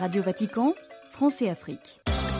Radio Vatican, France et Afrique.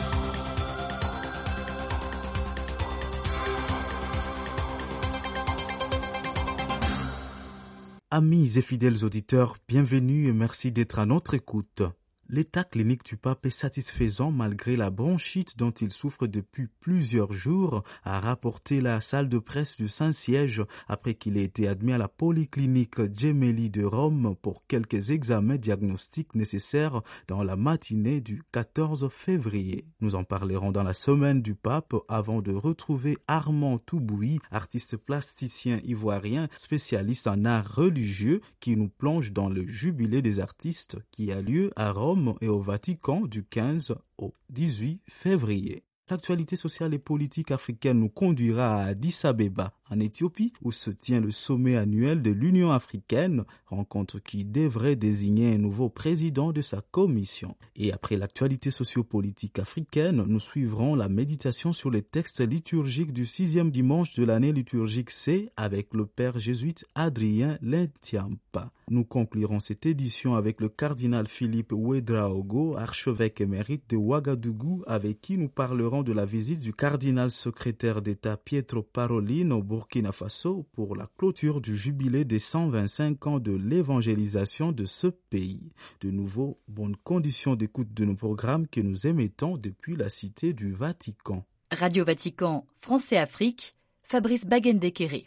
Amis et fidèles auditeurs, bienvenue et merci d'être à notre écoute. L'état clinique du pape est satisfaisant malgré la bronchite dont il souffre depuis plusieurs jours, a rapporté la salle de presse du Saint-Siège après qu'il ait été admis à la polyclinique Gemelli de Rome pour quelques examens diagnostiques nécessaires dans la matinée du 14 février. Nous en parlerons dans la semaine du pape avant de retrouver Armand Toubouy, artiste plasticien ivoirien spécialiste en art religieux qui nous plonge dans le jubilé des artistes qui a lieu à Rome et au Vatican du 15 au 18 février. L'actualité sociale et politique africaine nous conduira à Addis Abeba, en Éthiopie, où se tient le sommet annuel de l'Union africaine, rencontre qui devrait désigner un nouveau président de sa commission. Et après l'actualité sociopolitique africaine, nous suivrons la méditation sur les textes liturgiques du 6e dimanche de l'année liturgique C avec le père jésuite Adrien Lentiampa. Nous conclurons cette édition avec le cardinal Philippe Ouedraogo, archevêque émérite de Ouagadougou, avec qui nous parlerons de la visite du cardinal secrétaire d'État Pietro Parolin au Burkina Faso pour la clôture du jubilé des 125 ans de l'évangélisation de ce pays. De nouveau, bonnes conditions d'écoute de nos programmes que nous émettons depuis la cité du Vatican. Radio Vatican, France et Afrique, Fabrice Bagendekere.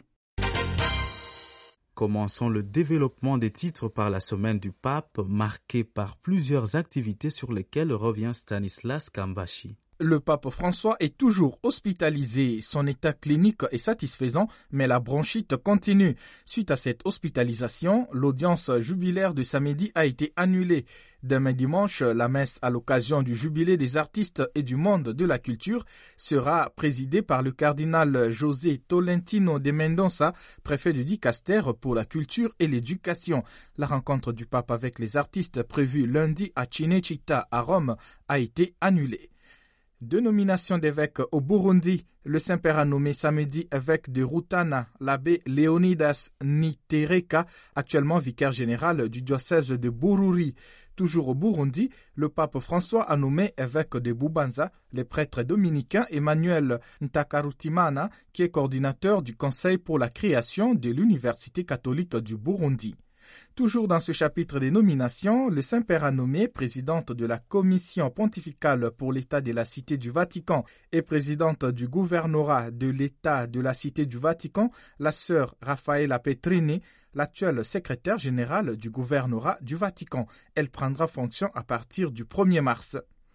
Commençons le développement des titres par la semaine du pape, marquée par plusieurs activités sur lesquelles revient Stanislas Kambashi. Le pape François est toujours hospitalisé. Son état clinique est satisfaisant, mais la bronchite continue. Suite à cette hospitalisation, l'audience jubilaire de samedi a été annulée. Demain dimanche, la messe à l'occasion du jubilé des artistes et du monde de la culture sera présidée par le cardinal José Tolentino de Mendonça, préfet du Dicaster pour la culture et l'éducation. La rencontre du pape avec les artistes prévue lundi à Cinecittà à Rome a été annulée. Deux nominations d'évêques au Burundi. Le Saint-Père a nommé samedi évêque de Rutana, l'abbé Leonidas Nitereka, actuellement vicaire général du diocèse de Bururi. Toujours au Burundi, le pape François a nommé évêque de Bubanza le prêtre dominicain Emmanuel Ntakarutimana, qui est coordinateur du Conseil pour la création de l'Université catholique du Burundi. Toujours dans ce chapitre des nominations, le Saint-Père a nommé présidente de la Commission pontificale pour l'État de la Cité du Vatican et présidente du gouvernorat de l'État de la Cité du Vatican, la sœur Raffaella Petrini, l'actuelle secrétaire générale du gouvernorat du Vatican. Elle prendra fonction à partir du 1er mars.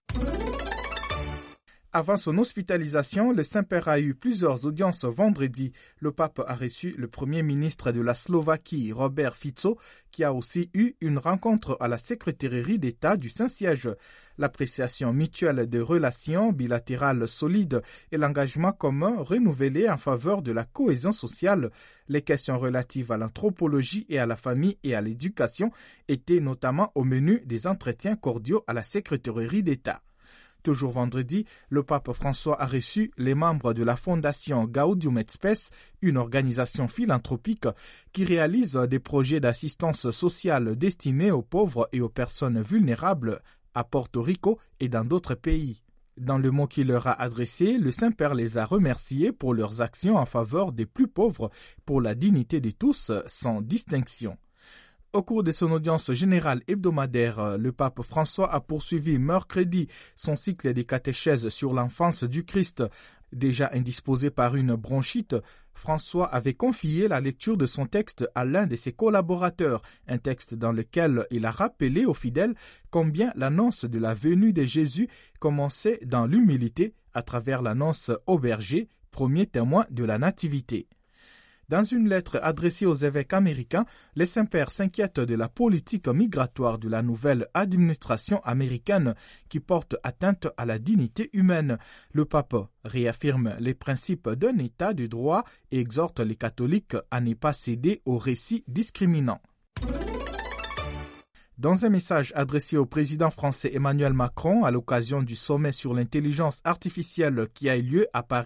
Avant son hospitalisation, le Saint-Père a eu plusieurs audiences vendredi. Le pape a reçu le premier ministre de la Slovaquie, Robert Fico, qui a aussi eu une rencontre à la secrétairie d'État du Saint-Siège. L'appréciation mutuelle des relations bilatérales solides et l'engagement commun renouvelé en faveur de la cohésion sociale. Les questions relatives à l'anthropologie et à la famille et à l'éducation étaient notamment au menu des entretiens cordiaux à la secrétairie d'État. Toujours vendredi, le pape François a reçu les membres de la fondation Gaudium et Spes, une organisation philanthropique qui réalise des projets d'assistance sociale destinés aux pauvres et aux personnes vulnérables à Porto Rico et dans d'autres pays. Dans le mot qu'il leur a adressé, le Saint-Père les a remerciés pour leurs actions en faveur des plus pauvres, pour la dignité de tous, sans distinction. Au cours de son audience générale hebdomadaire, le pape François a poursuivi mercredi son cycle de catéchèses sur l'enfance du Christ. Déjà indisposé par une bronchite, François avait confié la lecture de son texte à l'un de ses collaborateurs, un texte dans lequel il a rappelé aux fidèles combien l'annonce de la venue de Jésus commençait dans l'humilité à travers l'annonce au berger, premier témoin de la nativité. Dans une lettre adressée aux évêques américains, le Saint-Père s'inquiète de la politique migratoire de la nouvelle administration américaine qui porte atteinte à la dignité humaine. Le pape réaffirme les principes d'un État de droit et exhorte les catholiques à ne pas céder aux récits discriminants. Dans un message adressé au président français Emmanuel Macron à l'occasion du sommet sur l'intelligence artificielle qui a eu lieu à Paris,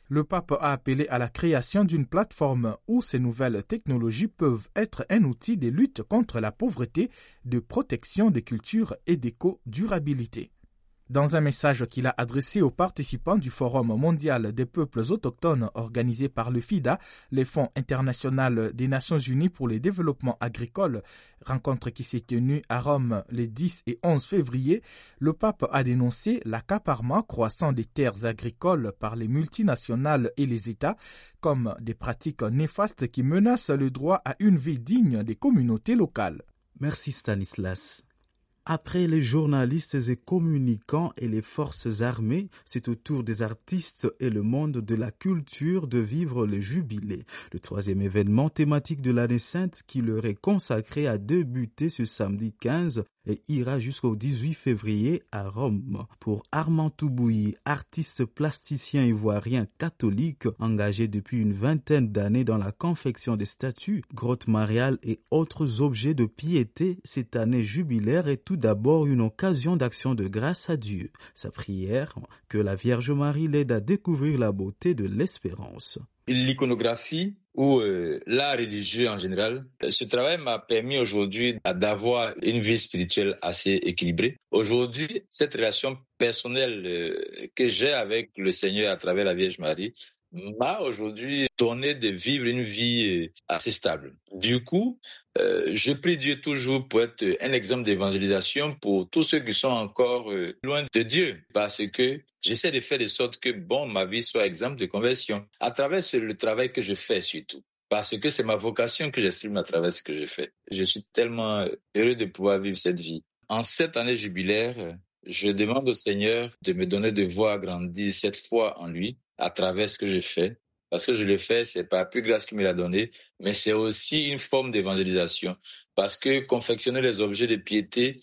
Le pape a appelé à la création d'une plateforme où ces nouvelles technologies peuvent être un outil de lutte contre la pauvreté, de protection des cultures et d'éco-durabilité. Dans un message qu'il a adressé aux participants du Forum mondial des peuples autochtones organisé par le FIDA, le Fonds international des Nations unies pour le développement agricole, rencontre qui s'est tenue à Rome les 10 et 11 février, le pape a dénoncé l'accaparement croissant des terres agricoles par les multinationales et les États comme des pratiques néfastes qui menacent le droit à une vie digne des communautés locales. Merci Stanislas. Après les journalistes et communicants et les forces armées, c'est au tour des artistes et le monde de la culture de vivre le jubilé. Le 3e événement thématique de l'année sainte qui leur est consacré a débuté ce samedi 15 et ira jusqu'au 18 février à Rome. Pour Armand Toubouyi, artiste plasticien ivoirien catholique engagé depuis une vingtaine d'années dans la confection des statues, grottes mariales et autres objets de piété, cette année jubilaire est tout d'abord une occasion d'action de grâce à Dieu. Sa prière, que la Vierge Marie l'aide à découvrir la beauté de l'espérance. L'iconographie ou l'art religieux en général, ce travail m'a permis aujourd'hui d'avoir une vie spirituelle assez équilibrée. Aujourd'hui, cette relation personnelle que j'ai avec le Seigneur à travers la Vierge Marie m'a aujourd'hui donné de vivre une vie assez stable. Du coup, je prie Dieu toujours pour être un exemple d'évangélisation pour tous ceux qui sont encore loin de Dieu, parce que j'essaie de faire de sorte que ma vie soit exemple de conversion à travers le travail que je fais surtout. Parce que c'est ma vocation que j'exprime à travers ce que je fais. Je suis tellement heureux de pouvoir vivre cette vie. En cette année jubilaire, je demande au Seigneur de me donner de voir grandir cette foi en lui à travers ce que je fais. Parce que je le fais, c'est par pure grâce qu'il me l'a donné, mais c'est aussi une forme d'évangélisation. Parce que confectionner les objets de piété,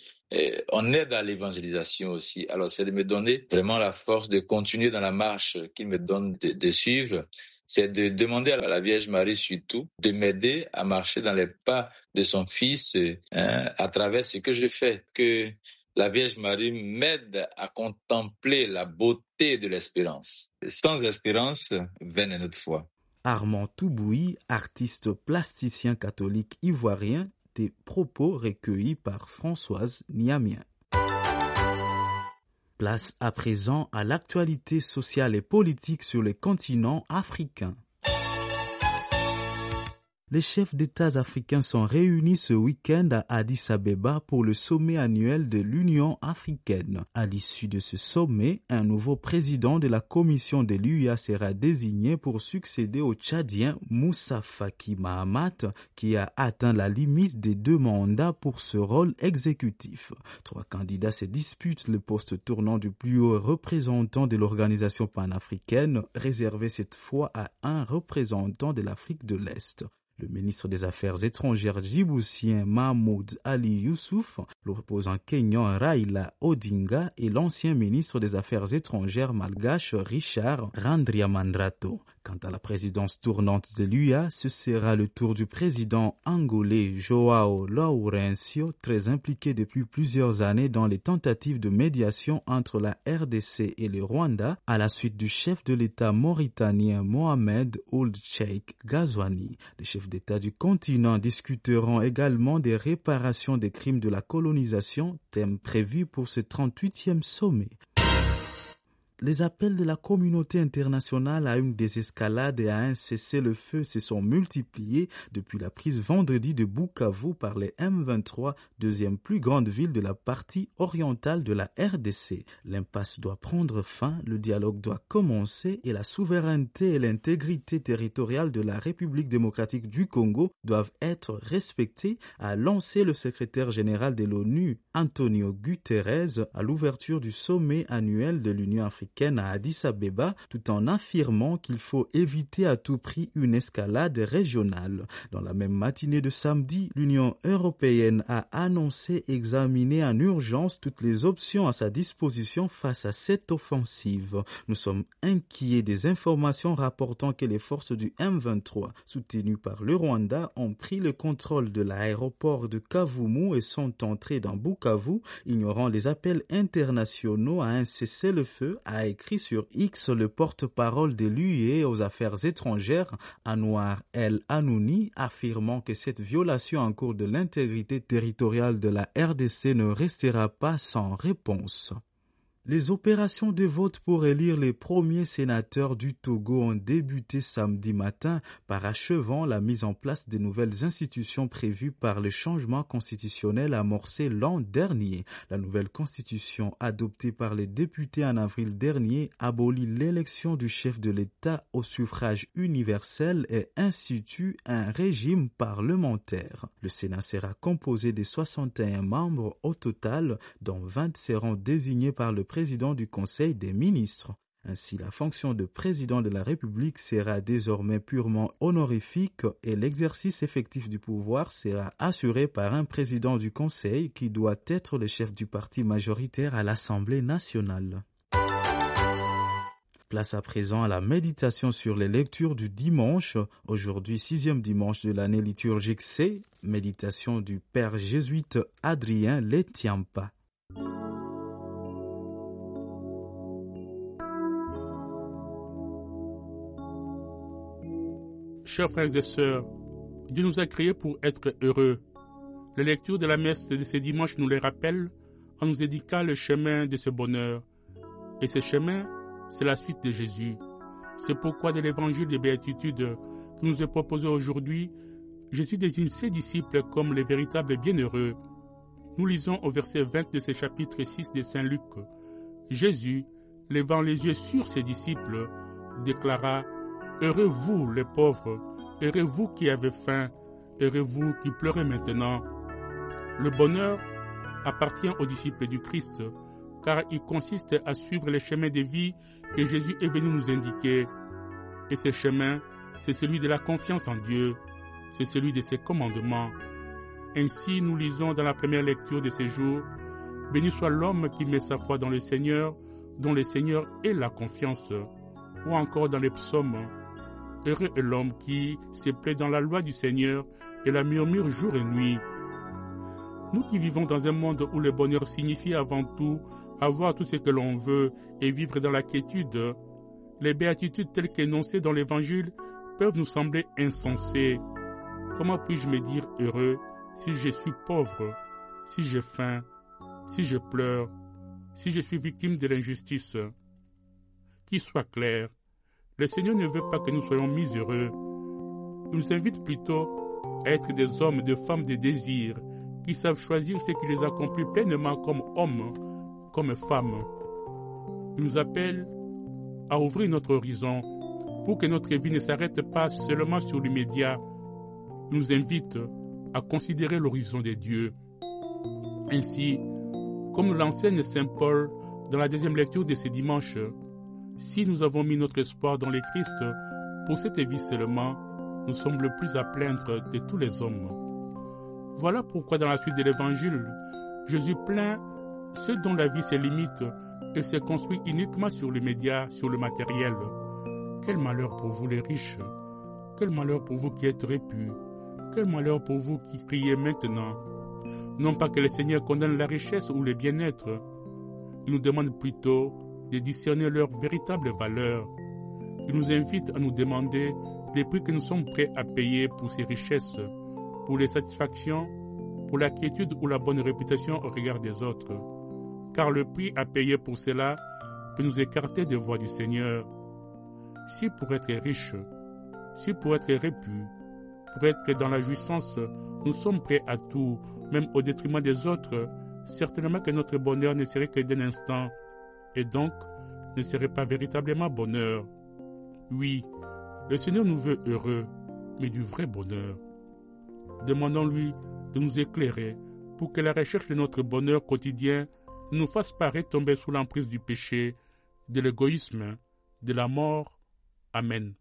on aide à l'évangélisation aussi. Alors c'est de me donner vraiment la force de continuer dans la marche qu'il me donne de suivre. C'est de demander à la Vierge Marie surtout de m'aider à marcher dans les pas de son Fils à travers ce que je fais. Que la Vierge Marie m'aide à contempler la beauté de l'espérance. Sans espérance, vaine est notre foi. Armand Toubouyi, artiste plasticien catholique ivoirien, des propos recueillis par Françoise Niamien. Place à présent à l'actualité sociale et politique sur le continent africain. Les chefs d'État africains sont réunis ce week-end à Addis Abeba pour le sommet annuel de l'Union africaine. À l'issue de ce sommet, un nouveau président de la commission de l'UA sera désigné pour succéder au Tchadien Moussa Faki Mahamat, qui a atteint la limite des 2 mandats pour ce rôle exécutif. 3 candidats se disputent le poste tournant du plus haut représentant de l'organisation panafricaine, réservé cette fois à un représentant de l'Afrique de l'Est. Le ministre des Affaires étrangères djiboutien Mahmoud Ali Youssouf, l'opposant kényan Raila Odinga et l'ancien ministre des Affaires étrangères malgache Richard Randriamandrato. Quant à la présidence tournante de l'UA, ce sera le tour du président angolais Joao Lourenço, très impliqué depuis plusieurs années dans les tentatives de médiation entre la RDC et le Rwanda, à la suite du chef de l'État mauritanien Mohamed Ould Cheikh Ghazouani. Les chefs d'État du continent discuteront également des réparations des crimes de la colonisation, thème prévu pour ce 38e sommet. Les appels de la communauté internationale à une désescalade et à un cessez-le-feu se sont multipliés depuis la prise vendredi de Bukavu par les M23, deuxième plus grande ville de la partie orientale de la RDC. L'impasse doit prendre fin, le dialogue doit commencer et la souveraineté et l'intégrité territoriale de la République démocratique du Congo doivent être respectées, a lancé le secrétaire général de l'ONU, Antonio Guterres, à l'ouverture du sommet annuel de l'Union africaine à Addis Abeba, tout en affirmant qu'il faut éviter à tout prix une escalade régionale. Dans la même matinée de samedi, l'Union européenne a annoncé examiner en urgence toutes les options à sa disposition face à cette offensive. Nous sommes inquiets des informations rapportant que les forces du M23, soutenues par le Rwanda, ont pris le contrôle de l'aéroport de Kavumu et sont entrés dans Bukavu, ignorant les appels internationaux à un cessez-le-feu, a écrit sur X le porte-parole de l'UE aux affaires étrangères, Anwar El Hanouni, affirmant que cette violation en cours de l'intégrité territoriale de la RDC ne restera pas sans réponse. Les opérations de vote pour élire les premiers sénateurs du Togo ont débuté samedi matin, parachevant la mise en place des nouvelles institutions prévues par le changement constitutionnel amorcé l'an dernier. La nouvelle constitution, adoptée par les députés en avril dernier, abolit l'élection du chef de l'État au suffrage universel et institue un régime parlementaire. Le Sénat sera composé de 61 membres au total, dont 20 seront désignés par le président du Conseil des ministres. Ainsi, la fonction de président de la République sera désormais purement honorifique et l'exercice effectif du pouvoir sera assuré par un président du Conseil qui doit être le chef du parti majoritaire à l'Assemblée nationale. Place à présent à la méditation sur les lectures du dimanche. Aujourd'hui, 6e dimanche de l'année liturgique C, méditation du père jésuite Adrien Letiampa. Chers frères et sœurs, Dieu nous a créés pour être heureux. La lecture de la messe de ce dimanche nous les rappelle en nous indiquant le chemin de ce bonheur. Et ce chemin, c'est la suite de Jésus. C'est pourquoi dans l'évangile des béatitudes qui nous est proposé aujourd'hui, Jésus désigne ses disciples comme les véritables bienheureux. Nous lisons au verset 20 de ce chapitre 6 de Saint Luc. Jésus, levant les yeux sur ses disciples, déclara: heureux vous les pauvres, heureux vous qui avez faim, heureux vous qui pleurez maintenant. Le bonheur appartient aux disciples du Christ, car il consiste à suivre les chemins de vie que Jésus est venu nous indiquer. Et ce chemin, c'est celui de la confiance en Dieu, c'est celui de ses commandements. Ainsi, nous lisons dans la première lecture de ce jour: béni soit l'homme qui met sa foi dans le Seigneur, dont le Seigneur est la confiance. Ou encore dans les psaumes: heureux est l'homme qui se plaît dans la loi du Seigneur et la murmure jour et nuit. Nous qui vivons dans un monde où le bonheur signifie avant tout avoir tout ce que l'on veut et vivre dans la quiétude, les béatitudes telles qu'énoncées dans l'Évangile peuvent nous sembler insensées. Comment puis-je me dire heureux si je suis pauvre, si j'ai faim, si je pleure, si je suis victime de l'injustice? Qu'il soit clair, le Seigneur ne veut pas que nous soyons miséreux. Il nous invite plutôt à être des hommes, des femmes de désir, qui savent choisir ce qui les accomplit pleinement comme hommes, comme femmes. Il nous appelle à ouvrir notre horizon pour que notre vie ne s'arrête pas seulement sur l'immédiat. Il nous invite à considérer l'horizon des dieux. Ainsi, comme nous l'enseigne Saint Paul dans la deuxième lecture de ce dimanche, si nous avons mis notre espoir dans le Christ pour cette vie seulement, nous sommes le plus à plaindre de tous les hommes. Voilà pourquoi dans la suite de l'Évangile, Jésus plaint ceux dont la vie se limite et se construit uniquement sur l'immédiat, sur le matériel. Quel malheur pour vous les riches, quel malheur pour vous qui êtes répus, quel malheur pour vous qui criez maintenant. Non pas que le Seigneur condamne la richesse ou le bien-être, il nous demande plutôt de discerner leur véritable valeur. Il nous invite à nous demander les prix que nous sommes prêts à payer pour ces richesses, pour les satisfactions, pour la quiétude ou la bonne réputation au regard des autres. Car le prix à payer pour cela peut nous écarter des voies du Seigneur. Si pour être riche, si pour être répus, pour être dans la jouissance, nous sommes prêts à tout, même au détriment des autres, certainement que notre bonheur ne serait que d'un instant, et donc ne serait pas véritablement bonheur. Oui, le Seigneur nous veut heureux, mais du vrai bonheur. Demandons-lui de nous éclairer pour que la recherche de notre bonheur quotidien ne nous fasse pas retomber sous l'emprise du péché, de l'égoïsme, de la mort. Amen.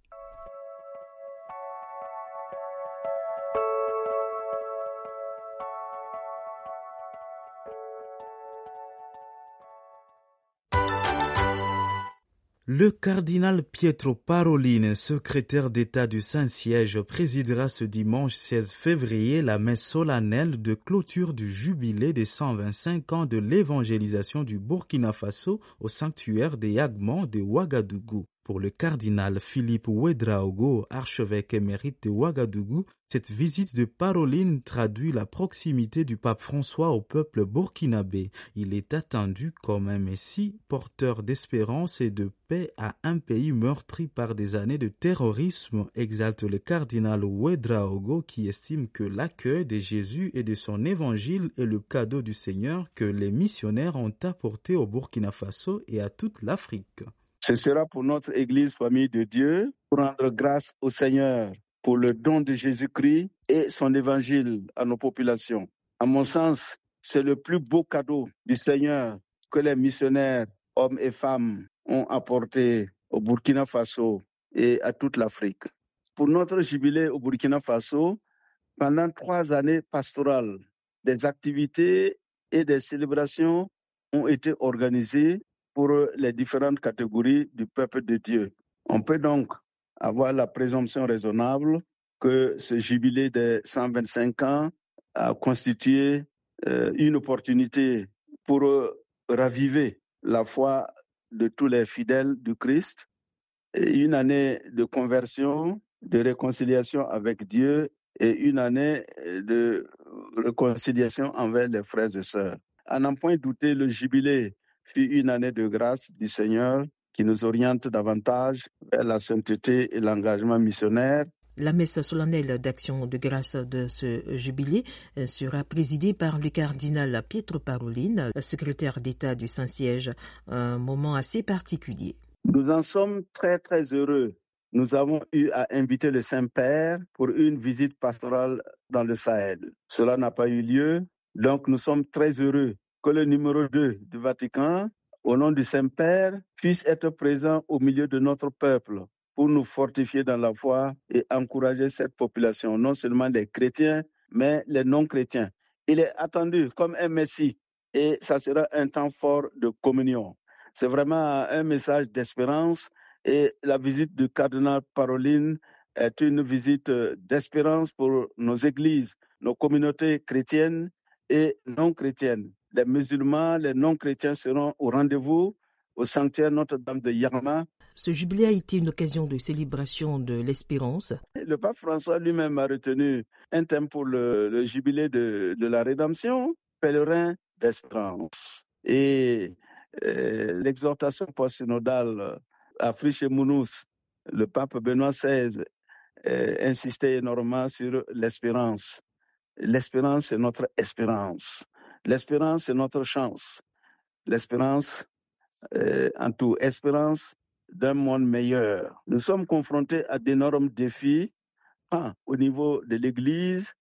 Le cardinal Pietro Parolin, secrétaire d'État du Saint-Siège, présidera ce dimanche 16 février la messe solennelle de clôture du jubilé des 125 ans de l'évangélisation du Burkina Faso au sanctuaire des Yagman de Ouagadougou. Pour le cardinal Philippe Ouedraogo, archevêque émérite de Ouagadougou, cette visite de Parolin traduit la proximité du pape François au peuple burkinabé. Il est attendu comme un messie porteur d'espérance et de paix à un pays meurtri par des années de terrorisme, exalte le cardinal Ouedraogo qui estime que l'accueil de Jésus et de son évangile est le cadeau du Seigneur que les missionnaires ont apporté au Burkina Faso et à toute l'Afrique. Ce sera pour notre Église famille de Dieu, pour rendre grâce au Seigneur pour le don de Jésus-Christ et son évangile à nos populations. À mon sens, c'est le plus beau cadeau du Seigneur que les missionnaires, hommes et femmes, ont apporté au Burkina Faso et à toute l'Afrique. Pour notre jubilé au Burkina Faso, pendant 3 années pastorales, des activités et des célébrations ont été organisées pour les différentes catégories du peuple de Dieu. On peut donc avoir la présomption raisonnable que ce jubilé de 125 ans a constitué une opportunité pour raviver la foi de tous les fidèles du Christ, et une année de conversion, de réconciliation avec Dieu et une année de réconciliation envers les frères et sœurs. À n'en point douter, le jubilé fut une année de grâce du Seigneur qui nous oriente davantage vers la sainteté et l'engagement missionnaire. La messe solennelle d'action de grâce de ce jubilé sera présidée par le cardinal Pietro Parolin, secrétaire d'État du Saint-Siège, un moment assez particulier. Nous en sommes très très heureux. Nous avons eu à inviter le Saint-Père pour une visite pastorale dans le Sahel. Cela n'a pas eu lieu, donc nous sommes très heureux que le numéro 2 du Vatican, au nom du Saint-Père, puisse être présent au milieu de notre peuple pour nous fortifier dans la foi et encourager cette population, non seulement les chrétiens, mais les non-chrétiens. Il est attendu comme un Messie et ça sera un temps fort de communion. C'est vraiment un message d'espérance et la visite du cardinal Parolin est une visite d'espérance pour nos églises, nos communautés chrétiennes et non chrétiennes. Les musulmans, les non-chrétiens seront au rendez-vous au sanctuaire Notre-Dame de Yagman. Ce jubilé a été une occasion de célébration de l'espérance. Le pape François lui-même a retenu un thème pour le jubilé de la rédemption, pèlerin d'espérance. Et l'exhortation post-synodale à Friche-Mounous, le pape Benoît XVI insistait énormément sur l'espérance. L'espérance, c'est notre espérance. L'espérance, c'est notre chance. L'espérance, en tout, espérance d'un monde meilleur. Nous sommes confrontés à d'énormes défis, tant au niveau de l'Église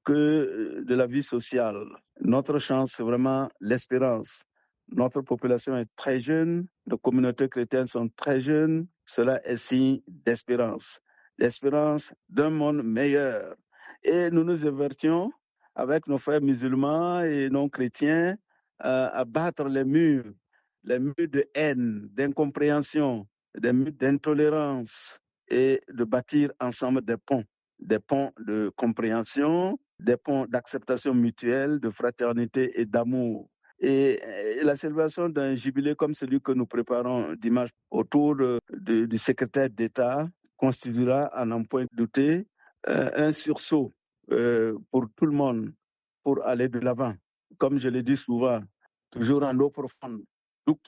que de la vie sociale. Notre chance, c'est vraiment l'espérance. Notre population est très jeune, nos communautés chrétiennes sont très jeunes. Cela est signe d'espérance. L'espérance d'un monde meilleur. Et nous nous avertions avec nos frères musulmans et non chrétiens à battre les murs de haine, d'incompréhension, des murs d'intolérance et de bâtir ensemble des ponts de compréhension, des ponts d'acceptation mutuelle, de fraternité et d'amour. Et la célébration d'un jubilé comme celui que nous préparons dimanche autour du secrétaire d'État constituera, à n'en point douter, un sursaut pour tout le monde, pour aller de l'avant. Comme je le dis souvent, toujours en eau profonde, Duc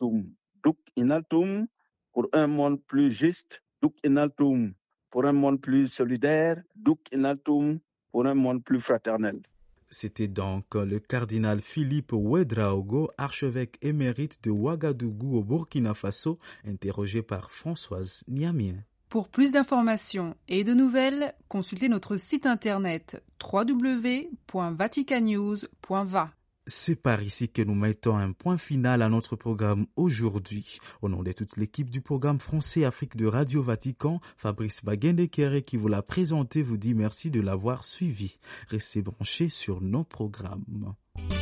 Inaltum, pour un monde plus juste, Duc Inaltum, pour un monde plus solidaire, Duc Inaltum, pour un monde plus fraternel. C'était donc le cardinal Philippe Ouedraogo, archevêque émérite de Ouagadougou au Burkina Faso, interrogé par Françoise Niamien. Pour plus d'informations et de nouvelles, consultez notre site internet www.vaticannews.va. C'est par ici que nous mettons un point final à notre programme aujourd'hui. Au nom de toute l'équipe du programme français Afrique de Radio Vatican, Fabrice Baguendekere qui vous l'a présenté vous dit merci de l'avoir suivi. Restez branchés sur nos programmes.